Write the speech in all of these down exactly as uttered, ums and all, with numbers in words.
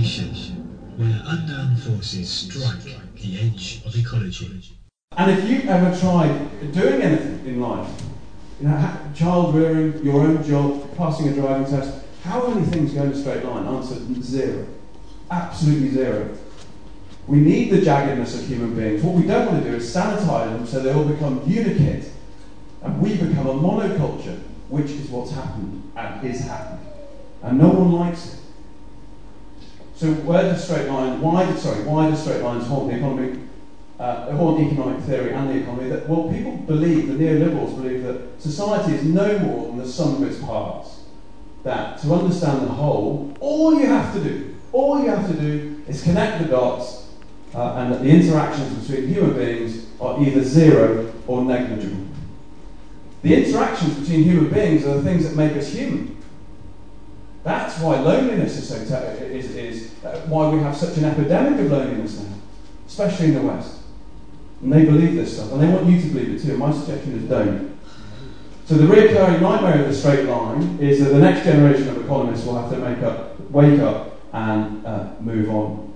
competition, where unknown forces strike the edge of ecology. And if you've ever tried doing anything in life, you know, child rearing, your own job, passing a driving test, how many things go in a straight line? Answer, zero. Absolutely zero. We need the jaggedness of human beings. What we don't want to do is sanitize them so they all become unikit, and we become a monoculture, which is what's happened and is happening. And no one likes it. So where does straight line, why do, sorry, why do straight lines haunt the economy, uh, haunt economic theory and the economy? That, well, people believe, the neoliberals believe that society is no more than the sum of its parts. That to understand the whole, all you have to do, all you have to do is connect the dots, uh, and that the interactions between human beings are either zero or negligible. The interactions between human beings are the things that make us human. That's why loneliness is so te- is, is uh, why we have such an epidemic of loneliness now, especially in the West. And they believe this stuff, and they want you to believe it too. My suggestion is don't. So the recurring nightmare of the straight line is that the next generation of economists will have to make up, wake up, and uh, move on.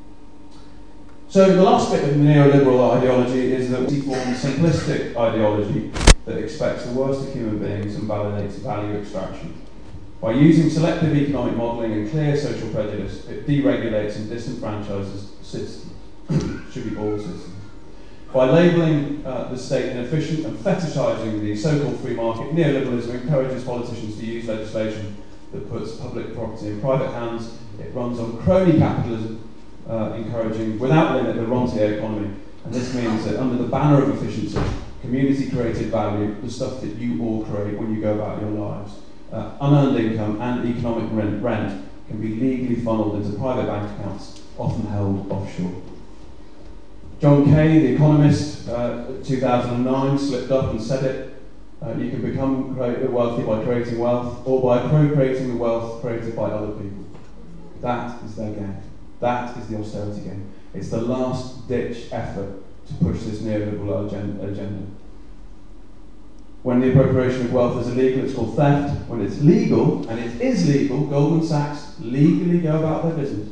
So the last bit of neoliberal ideology is that we form simplistic ideology that expects the worst of human beings and validates value extraction. By using selective economic modelling and clear social prejudice, it deregulates and disenfranchises citizens. Should be all citizens. By labelling uh, the state inefficient and fetishising the so-called free market, neoliberalism encourages politicians to use legislation that puts public property in private hands. It runs on crony capitalism, uh, encouraging, without limit, the rentier economy. And this means that under the banner of efficiency, community-created value, the stuff that you all create when you go about your lives, uh, unearned income and economic rent, rent can be legally funneled into private bank accounts, often held offshore. John Kay, the economist, uh, two thousand nine, slipped up and said it. Uh, you can become wealthy by creating wealth, or by appropriating the wealth created by other people. That is their game. That is the austerity game. It's the last-ditch effort to push this neoliberal agenda. When the appropriation of wealth is illegal, it's called theft. When it's legal, and it is legal, Goldman Sachs legally go about their business.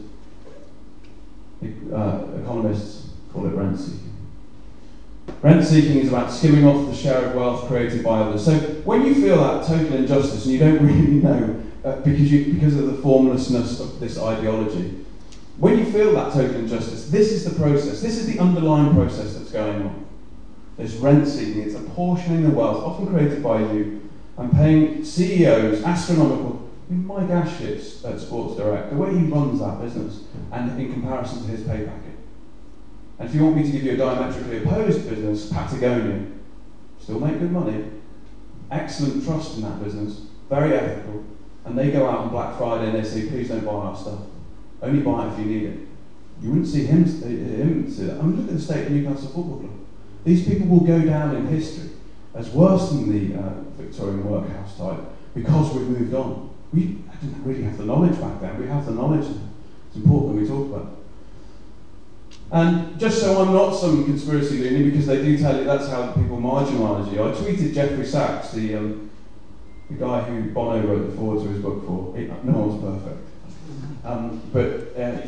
Uh, economists call it rent seeking. Rent seeking is about skimming off the share of wealth created by others. So when you feel that total injustice and you don't really know, uh, because, you, because of the formlessness of this ideology, when you feel that total injustice, this is the process, this is the underlying process that's going on. There's rent seeking, it's apportioning the wealth, often created by you, and paying C E Os astronomical. I mean, Mike Ashford's at Sports Direct, the way he runs that business, and in comparison to his pay packet. And if you want me to give you a diametrically opposed business, Patagonia, still make good money, excellent trust in that business, very ethical, and they go out on Black Friday and they say, please don't buy our stuff. Only buy it if you need it. You wouldn't see him, him say that. I mean, look at the state of Newcastle Football Club. These people will go down in history as worse than the uh, Victorian workhouse type because we've moved on. We didn't really have the knowledge back then. We have the knowledge now. It's important that we talk about it. And just so I'm not some conspiracy loony, because they do tell you that's how people marginalise you, I tweeted Jeffrey Sachs, the, um, the guy who Bono wrote the foreword to his book for. It, no one's perfect. Um, but uh,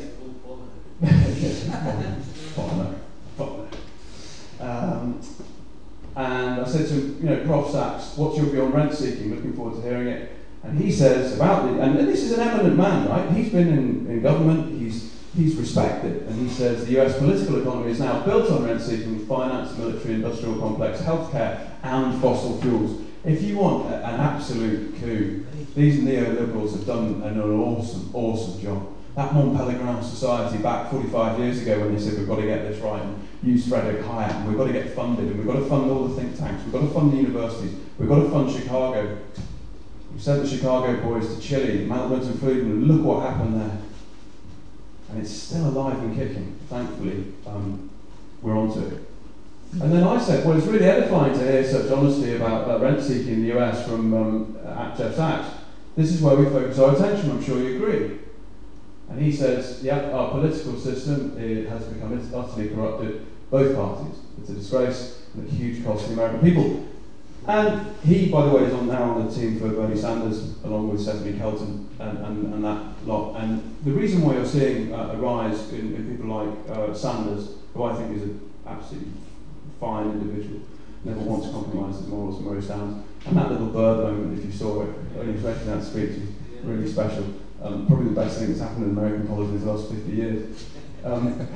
Bono, Bono. Um, and I said to him, you know, Prof Sachs, what's your view on rent seeking? Looking forward to hearing it. And he says about the, and this is an eminent man, right? He's been in, in government. He's He's respected, and he says the U S political economy is now built on rent-seeking, finance, military, industrial complex, healthcare, and fossil fuels. If you want a, an absolute coup, these neoliberals have done an awesome, awesome job. That Mont Pelerin society back forty-five years ago when they said we've got to get this right and use Frederick Hayek, and we've got to get funded, and we've got to fund all the think tanks, we've got to fund the universities, we've got to fund Chicago. We sent the Chicago boys to Chile, Mount Milton Friedman, and look what happened there. And it's still alive and kicking. Thankfully, um, we're onto it. And then I said, well, it's really edifying to hear such honesty about uh, rent-seeking in the U S from um, at Jeff Sachs. This is where we focus our attention, I'm sure you agree. And he says, yeah, our political system it has become utterly corrupted, both parties. It's a disgrace and a huge cost to the American people. And he, by the way, is on now on the team for Bernie Sanders, along with Stephanie Kelton and, and, and that lot. And the reason why you're seeing uh, a rise in, in people like uh, Sanders, who I think is an absolutely fine individual, never wants to compromise his morals and where he stands. And that little bird moment, if you saw it, only making that speech, is really special. Um, probably the best thing that's happened in American politics in the last fifty years. Um,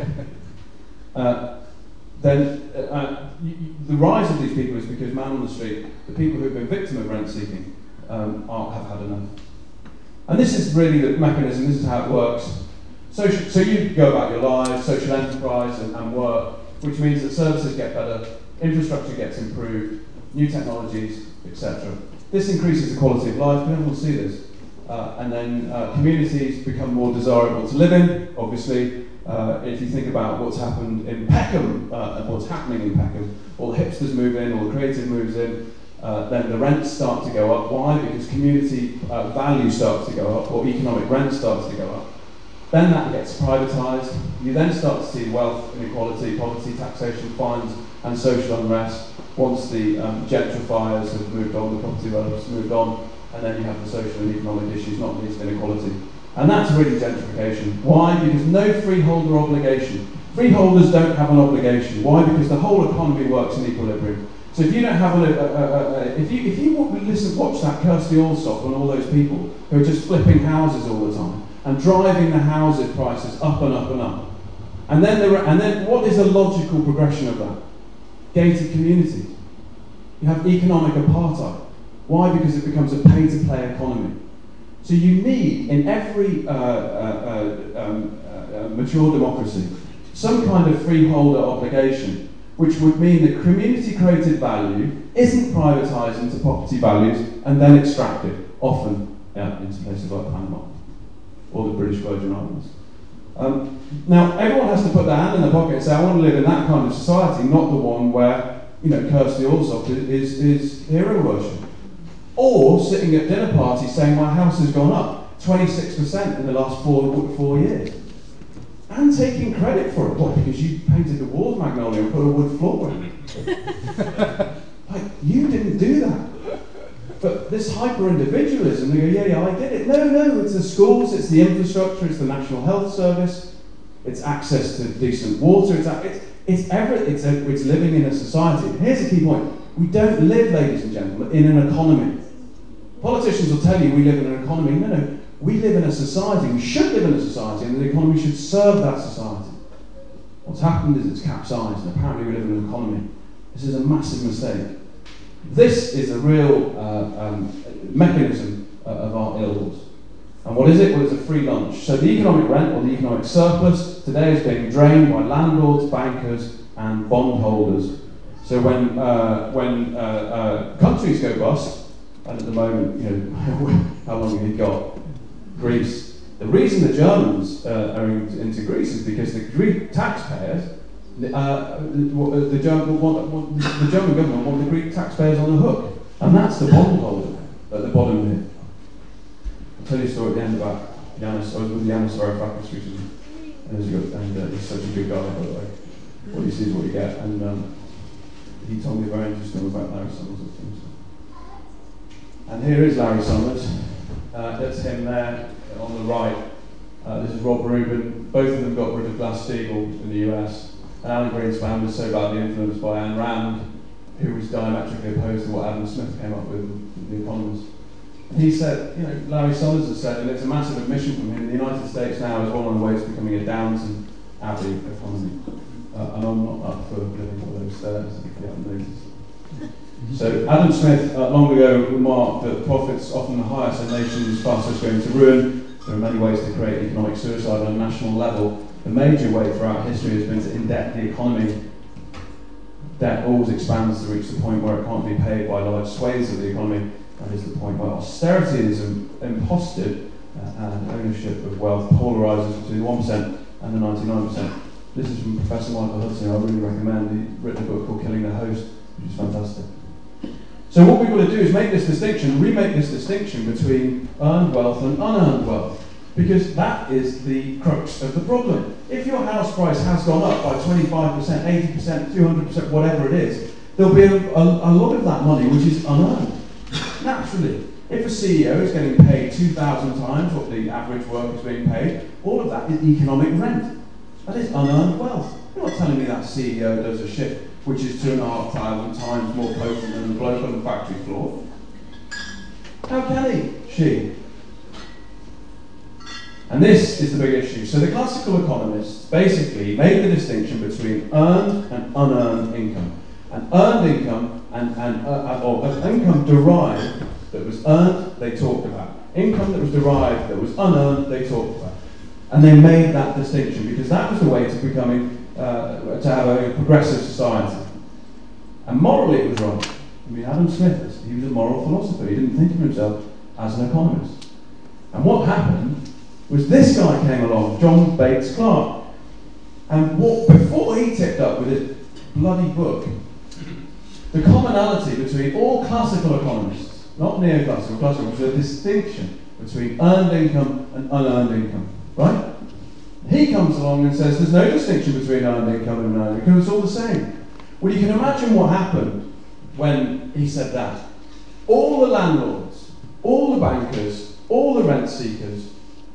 uh, then uh, you, you, the rise of these people is because man on the street, the people who have been victim of rent seeking, um, are, have had enough. And this is really the mechanism, this is how it works. Social, so you go about your lives, social enterprise and, and work, which means that services get better, infrastructure gets improved, new technologies, et cetera. This increases the quality of life, and everyone will see this. Uh, and then uh, communities become more desirable to live in, obviously. Uh, if you think about what's happened in Peckham, uh, and what's happening in Peckham, all the hipsters move in, all the creative moves in, uh, then the rents start to go up. Why? Because community uh, value starts to go up, or economic rent starts to go up. Then that gets privatised. You then start to see wealth inequality, poverty, taxation, fines, and social unrest. Once the um, gentrifiers have moved on, the property developers have moved on, and then you have the social and economic issues, not least inequality. And that's really gentrification. Why? Because no freeholder obligation. Freeholders don't have an obligation. Why? Because the whole economy works in equilibrium. So if you don't have a, a, a, a if you if you listen, watch that Kirsty Allsopp and all those people who are just flipping houses all the time and driving the houses prices up and up and up, and then there are, and then what is a logical progression of that? Gated communities. You have economic apartheid. Why? Because it becomes a pay-to-play economy. So you need, in every uh, uh, uh, um, uh, mature democracy, some kind of freeholder obligation, which would mean that community-created value isn't privatised into property values and then extracted, often uh, into places like Panama or the British Virgin Islands. Um, now, everyone has to put their hand in their pocket and say, I want to live in that kind of society, not the one where, you know, Kirsty Allsopp is, is hero worship. Or sitting at dinner parties saying, my house has gone up twenty-six percent in the last four, four years. And taking credit for it. What, because you painted the walls magnolia and put a wood floor in it? Like, you didn't do that. But this hyper-individualism, they go, yeah, yeah, I did it. No, no, it's the schools, it's the infrastructure, it's the National Health Service, it's access to decent water, it's, it's, it's, every, it's, a, it's living in a society. Here's a key point. We don't live, ladies and gentlemen, in an economy. Politicians will tell you we live in an economy. No, no, we live in a society. We should live in a society, and the economy should serve that society. What's happened is it's capsized, and apparently we live in an economy. This is a massive mistake. This is a real uh, um, mechanism uh, of our ills. And what is it? Well, it's a free lunch. So the economic rent, or the economic surplus, today is being drained by landlords, bankers, and bondholders. So when uh, when uh, uh, countries go bust, and at the moment, you know, how long have you got? Greece. The reason the Germans uh, are in, into Greece is because the Greek taxpayers, uh, the, the, German, want, want, the German government want the Greek taxpayers on the hook, and that's the bondholder at the bottom here. I'll tell you a story at the end about Yanis. I was with Yanis Varoufakis recently, and, he's, and uh, he's such a good guy, by the way. What you see is what you get, and um, he told me a very interesting about Larry Summers and things. And here is Larry Summers. Uh, that's him there on the right. Uh, this is Rob Rubin. Both of them got rid of Glass-Steagall in the U S. And Alan Greenspan was so badly influenced by Ayn Rand, who was diametrically opposed to what Adam Smith came up with in The Economist. And he said, you know, Larry Summers has said, and it's a massive admission from him, the United States now is well on the way to becoming a Downton Abbey economy. Uh, and I'm not up for living all those stairs, if you haven't noticed. So Adam Smith uh, long ago remarked that profits often the highest in nations fastest going to ruin. There are many ways to create economic suicide on a national level. The major way throughout history has been to indebt the economy. Debt always expands to reach the point where it can't be paid by large swathes of the economy. That is the point where austerity is imposted uh, and ownership of wealth polarises between the one percent and the ninety-nine percent. This is from Professor Michael Hudson, I really recommend. He's written a book called Killing the Host, which is fantastic. So what we've got to do is make this distinction, remake this distinction between earned wealth and unearned wealth, because that is the crux of the problem. If your house price has gone up by twenty-five percent, eighty percent, two hundred percent, whatever it is, there'll be a, a, a lot of that money which is unearned. Naturally, if a C E O is getting paid two thousand times what the average worker is being paid, all of that is economic rent. That is unearned wealth. You're not telling me that C E O does a shift which is two and a half thousand times more potent than the bloke on the factory floor. How can he? She. And this is the big issue. So the classical economists basically made the distinction between earned and unearned income. And earned income and, and uh, or uh, income derived that was earned, they talked about. Income that was derived that was unearned, they talked about. And they made that distinction because that was the way to becoming, uh, to have a progressive society. And morally it was wrong. I mean, Adam Smith, he was a moral philosopher. He didn't think of himself as an economist. And what happened was this guy came along, John Bates Clark. And what, before he tipped up with his bloody book, the commonality between all classical economists, not neoclassical, classical, was a distinction between earned income and unearned income, right? He comes along and says there's no distinction between earned income and unearned income, it's all the same. Well, you can imagine what happened when he said that. All the landlords, all the bankers, all the rent seekers,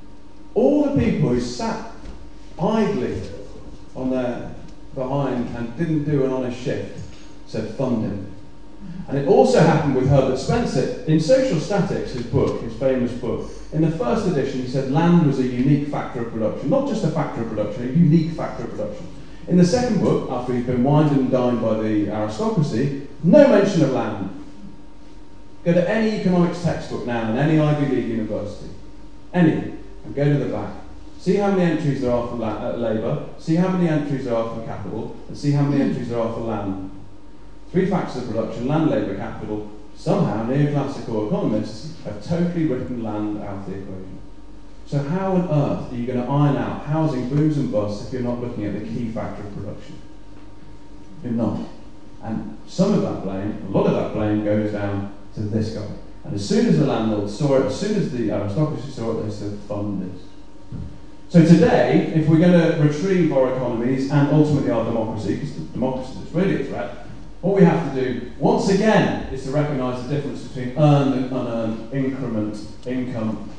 all the people who sat idly on their behind and didn't do an honest shift said fund him. And it also happened with Herbert Spencer. In Social Statics, his book, his famous book, in the first edition he said land was a unique factor of production. Not just a factor of production, a unique factor of production. In the second book, after he'd been wined and dined by the aristocracy, no mention of land. Go to any economics textbook now in any Ivy League university. Any. And go to the back. See how many entries there are for la- uh, labour, see how many entries there are for capital, and see how many entries there are for land. Three factors of production, land, labour, capital. Somehow neoclassical economists have totally written land out of the equation. So how on earth are you going to iron out housing booms and busts if you're not looking at the key factor of production? You're not. And some of that blame, a lot of that blame goes down to this guy. And as soon as the landlords saw it, as soon as the aristocracy saw it, they said, fund this. So today, if we're going to retrieve our economies and ultimately our democracy, because democracy is really a threat, what we have to do, once again, is to recognise the difference between earned and unearned increment, income,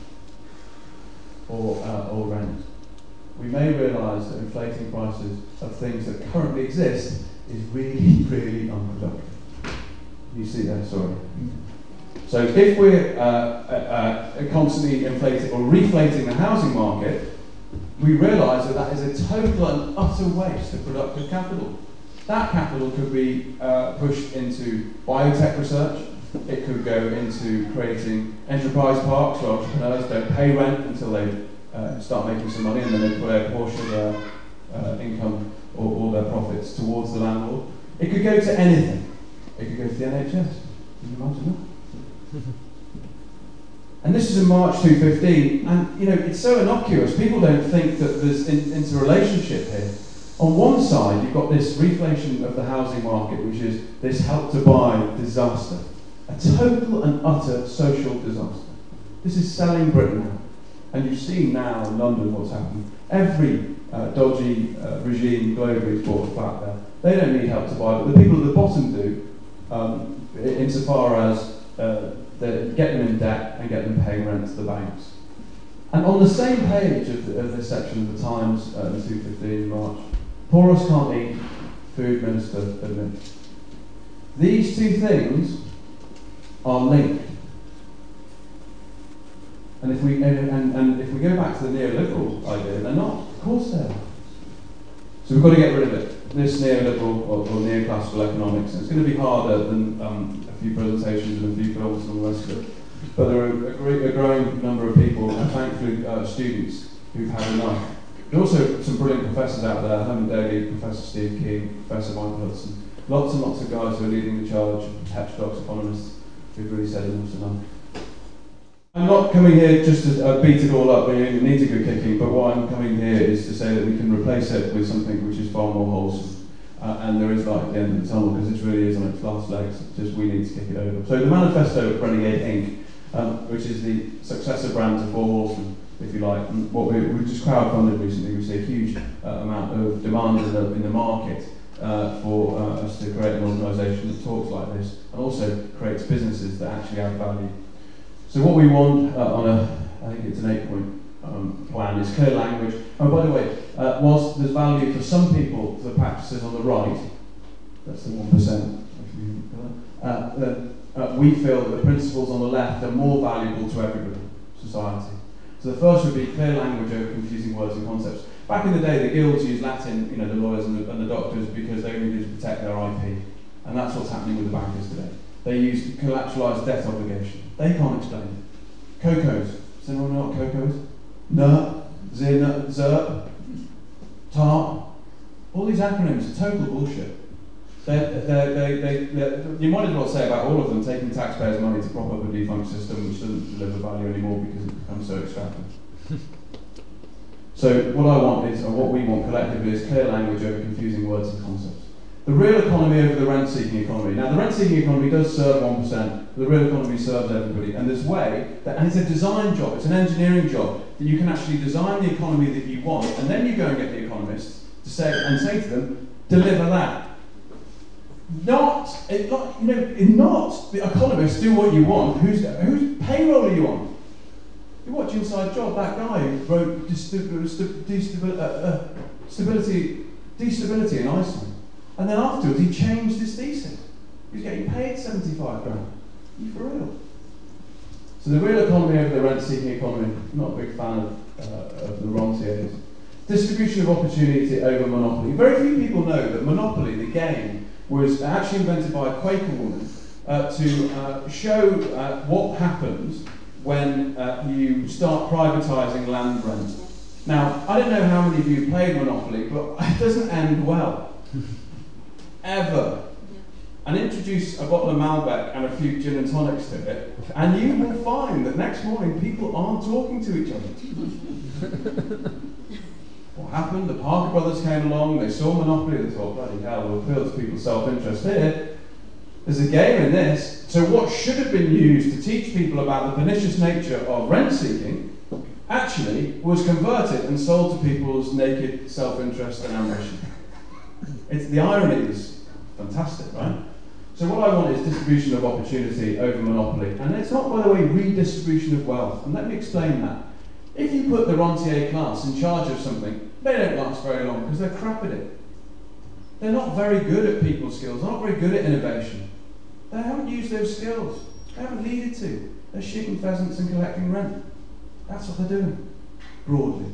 or, uh, or rent. We may realise that inflating prices of things that currently exist is really, really unproductive. You see that, sorry. So if we're uh, uh, uh, constantly inflating or reflating the housing market, we realise that that is a total and utter waste of productive capital. That capital could be uh, pushed into biotech research. It could go into creating enterprise parks where entrepreneurs don't pay rent until they uh, start making some money, and then they put a portion of their uh, income or all their profits towards the landlord. It could go to anything. It could go to the N H S. Can you imagine that? And this is in March two fifteen, and you know it's so innocuous. People don't think that there's in, interrelationship here. On one side, you've got this reflation of the housing market, which is this help to buy disaster, a total and utter social disaster. This is selling Britain now, and you've seen now in London what's happened. Every uh, dodgy uh, regime globally has bought a flat there. They don't need help to buy, but the people at the bottom do, um, insofar as uh, they get them in debt and get them paying rent to the banks. And on the same page of, the, of this section of the Times uh, in two fifteen in March, poor us can't eat, food minister admits. These two things are linked. And if we and, and, and if we go back to the neoliberal idea, they're not. Of course they are. So we've got to get rid of it. This neoliberal or, or neoclassical economics. It's going to be harder than um, a few presentations and a few films and all the rest of it. But there are a, great, a growing number of people, and thankfully uh, students, who've had enough. There are also some brilliant professors out there, Herman Daly, Professor Steve King, Professor Michael Hudson. Lots and lots of guys who are leading the charge, heterodox economists, who've really said enough's enough. I'm not coming here just to uh, beat it all up, we need a good kicking, but what I'm coming here is to say that we can replace it with something which is far more wholesome. Uh, and there is light at the end of the tunnel, because it really is on its last legs, it's just we need to kick it over. So the manifesto of Renegade Incorporated, um, which is the successor brand to Four Horsemen, if you like, and what we, we just crowdfunded recently, we see a huge uh, amount of demand in the, in the market uh, for uh, us to create an organisation that talks like this and also creates businesses that actually add value. So what we want uh, on a, I think it's an eight-point um, plan, is clear language. Oh, by the way, uh, whilst there's value for some people, for the practices on the right, that's the one percent, uh, uh, uh, we feel that the principles on the left are more valuable to everybody, society. So the first would be clear language over confusing words and concepts. Back in the day, the guilds used Latin, you know, the lawyers and the, and the doctors, because they needed to protect their I P. And that's what's happening with the bankers today. They use collateralised debt obligation. They can't explain it. COCOs. Does anyone know what COCO is? N E R, Z N R, Z E R P, T A R P. All these acronyms are total bullshit. They're, they're, they, they, they're, you might as well say about all of them, taking taxpayers' money to prop up a defunct system which doesn't deliver value anymore because it becomes so extractive. So what I want is, or what we want collectively, is clear language over confusing words and concepts. The real economy over the rent-seeking economy. Now, the rent-seeking economy does serve one percent, but the real economy serves everybody. And there's a way, that, and it's a design job, it's an engineering job, that you can actually design the economy that you want, and then you go and get the economists to say, and say to them, deliver that. Not, it not, you know, not the economists do what you want. Who's, whose payroll are you on? You watch Inside Job, that guy who wrote destability, uh, uh, stability, destability in Iceland. And then afterwards he changed his thesis. He was getting paid seventy-five grand. Are you for real? So the real economy over the rent-seeking economy, I'm not a big fan of, uh, of the rentiers. Distribution of opportunity over monopoly. Very few people know that monopoly, the game, was actually invented by a Quaker woman uh, to uh, show uh, what happens when uh, you start privatising land rent. Now, I don't know how many of you played Monopoly, but it doesn't end well. Ever. And introduce a bottle of Malbec and a few gin and tonics to it, and you will find that next morning people aren't talking to each other. What happened? The Parker brothers came along, they saw Monopoly, they thought, bloody hell, we'll appeal to people's self-interest here. There's a game in this. So what should have been used to teach people about the pernicious nature of rent-seeking actually was converted and sold to people's naked self-interest and ambition. It's, the irony is fantastic, right? So what I want is distribution of opportunity over monopoly. And it's not, by the way, redistribution of wealth. And let me explain that. If you put the rentier class in charge of something, they don't last very long because they're crap at it. They're not very good at people skills, they're not very good at innovation. They haven't used those skills. They haven't needed to. They're shooting pheasants and collecting rent. That's what they're doing, broadly.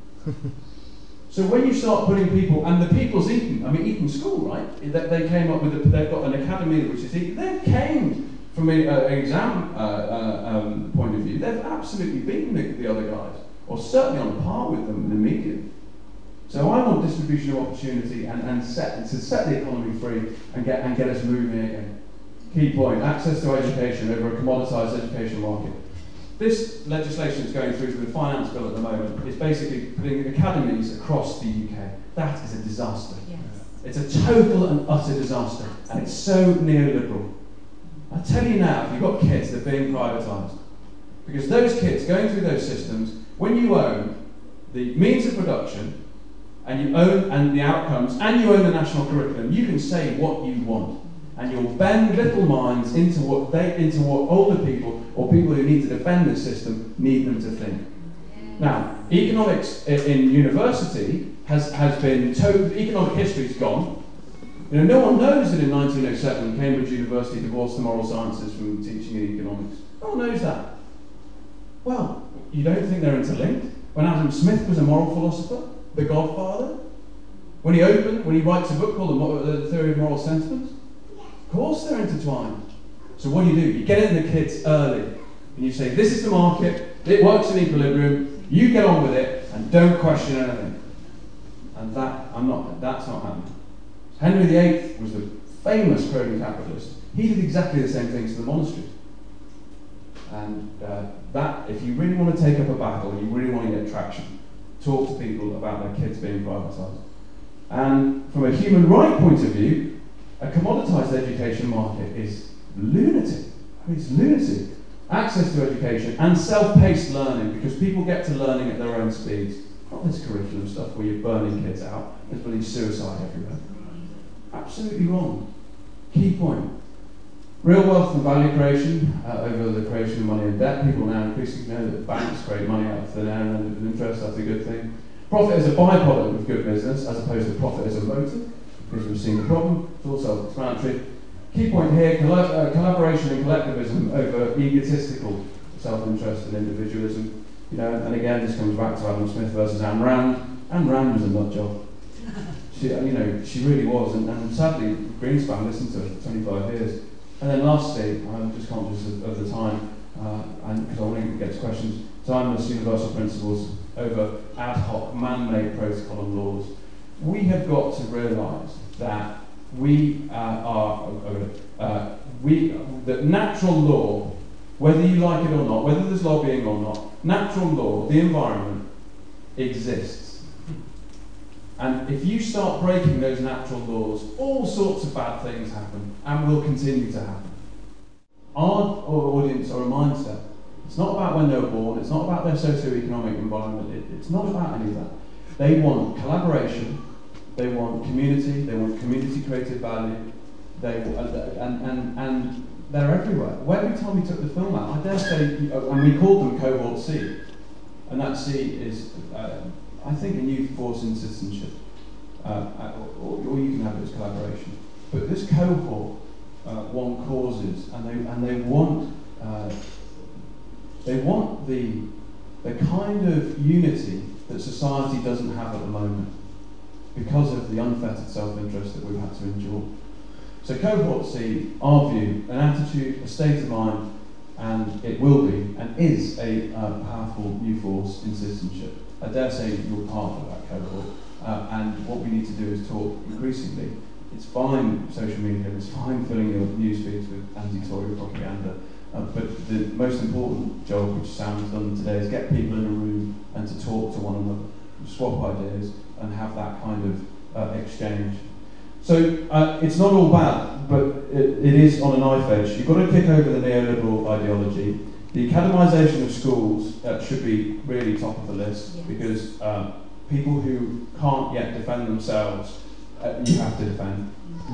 So when you start putting people, and the people's Eton, I mean Eton School, right? They came up with, a, they've got an academy which is Eton. They came from an uh, exam uh, uh, um, point of view. They've absolutely beaten the, the other guys, or certainly on par with them in the median. So I want distribution of opportunity and, and set to set the economy free and get and get us moving again. Key point: access to education over a commoditised education market. This legislation that's going through the finance bill at the moment is basically putting academies across the U K. That is a disaster. Yes. It's a total and utter disaster, and it's so neoliberal. I tell you now, if you've got kids, they're being privatised. Because those kids going through those systems, when you own the means of production, and you own and the outcomes, and you own the national curriculum, you can say what you want. And you'll bend little minds into what they into what older people or people who need to defend this system need them to think. Now, economics in university has, has been total, economic history's gone. You know, no one knows that in nineteen oh seven Cambridge University divorced the moral sciences from teaching in economics. No one knows that. Well, you don't think they're interlinked? When Adam Smith was a moral philosopher, the Godfather, when he opened, when he writes a book called The, the Theory of Moral Sentiments, of course they're intertwined. So what do you do? You get in the kids early, and you say, this is the market, it works in equilibrium, you get on with it, and don't question anything. And that, I'm not, that's not happening. Henry the Eighth was the famous Croatian capitalist. He did exactly the same things to the monasteries. And uh, that, if you really want to take up a battle, you really want to get traction, talk to people about their kids being privatised. And from a human right point of view, a commoditised education market is lunatic. I mean, it's lunacy. Access to education and self-paced learning, because people get to learning at their own speeds. Not this curriculum stuff where you're burning kids out. There's bloody suicide everywhere. absolutely wrong. Key point. Real wealth and value creation uh, over the creation of money and debt. People now increasingly know that banks create money out of thin air and then interest, that's a good thing. Profit is a byproduct of good business, as opposed to profit as a motive, because we've seen the problem. It's all self-explanatory. Key point here, coll uh, collaboration and collectivism over egotistical self-interest and individualism. You know, and again, this comes back to Adam Smith versus Ayn Rand. Ayn Rand was a nut job. She, you know, she really was, and, and sadly, Greenspan listened to her for twenty-five years. And then lastly, I'm just conscious of, of the time, uh, and because I want to get to questions, timeless universal principles over ad hoc man-made protocol and laws. We have got to realise that we uh, are, uh, we, that natural law, whether you like it or not, whether there's lobbying or not, natural law, the environment, exists. And if you start breaking those natural laws, all sorts of bad things happen and will continue to happen. Our audience are a mindset. It's not about when they were born, it's not about their socio-economic environment, it, it's not about any of that. They want collaboration, they want community, they want community-created value, they, and, and, and they're everywhere. Every time we took the film out, I dare say, and we called them Cohort C, and that C is, uh, I think, a new force in citizenship, uh, or, or you can have it as collaboration. But this cohort uh, want causes, and they and they want uh, they want the the kind of unity that society doesn't have at the moment because of the unfettered self-interest that we've had to endure. So Cohort C, our view, an attitude, a state of mind, and it will be and is a uh, powerful new force in citizenship. I dare say you're part of that cohort, uh, and what we need to do is talk increasingly. It's fine social media, it's fine filling your news feeds with anti-Tory propaganda, uh, but the most important job which Sam has done today is get people in a room and to talk to one another, swap ideas, and have that kind of uh, exchange. So uh, it's not all bad, but it, it is on a knife edge. You've got to kick over the neoliberal ideology. The academisation of schools uh, should be really top of the list, yes. because uh, people who can't yet defend themselves, uh, you have to defend.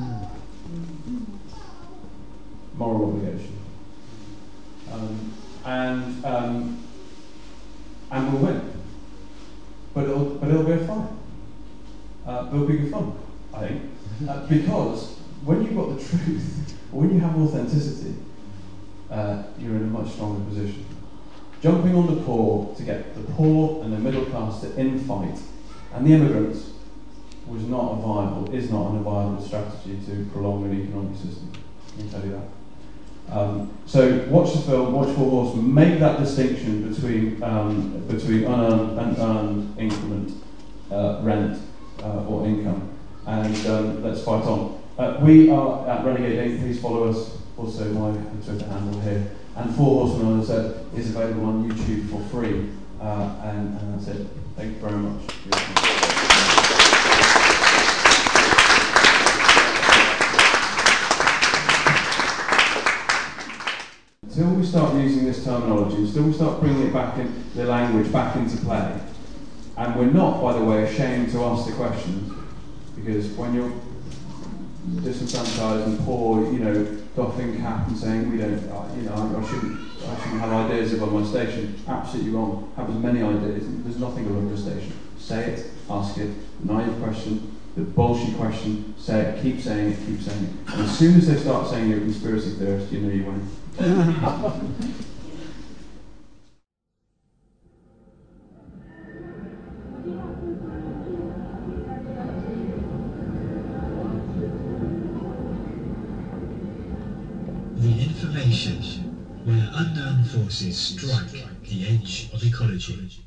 Moral obligation. Um, and um, and we'll win. But it'll, but it'll be a fight. Uh, it'll be good fun, I think. Uh, because when you've got the truth, or when you have authenticity, uh, you're in a much stronger position. Jumping on the poor to get the poor and the middle class to infight, and the immigrants, was not a viable, is not a viable strategy to prolong an economic system. Let me tell you that. Um, so watch the film, watch Four Horsemen, make that distinction between um, between unearned and earned increment, uh, rent, uh, or income. And um, let's fight on. Uh, we are at Renegade Incorporated. Please follow us. Also, my Twitter handle here. And Four Horsemen, as I said, is available on YouTube for free. Uh, and, and that's it. Thank you very much. Until we start using this terminology, until we start bringing it back in, the language back into play, and we're not, by the way, ashamed to ask the questions. Because when you're disenfranchised and poor, you know, doffing cap and saying we don't, uh, you know, I shouldn't, I shouldn't have ideas above my station. Absolutely wrong. Have as many ideas. There's nothing above your station. Say it, ask it, deny your question, the bullshit question. Say it, keep saying it, keep saying it. And as soon as they start saying you're a conspiracy theorist, you know you win. The information where unknown forces strike the edge of ecology.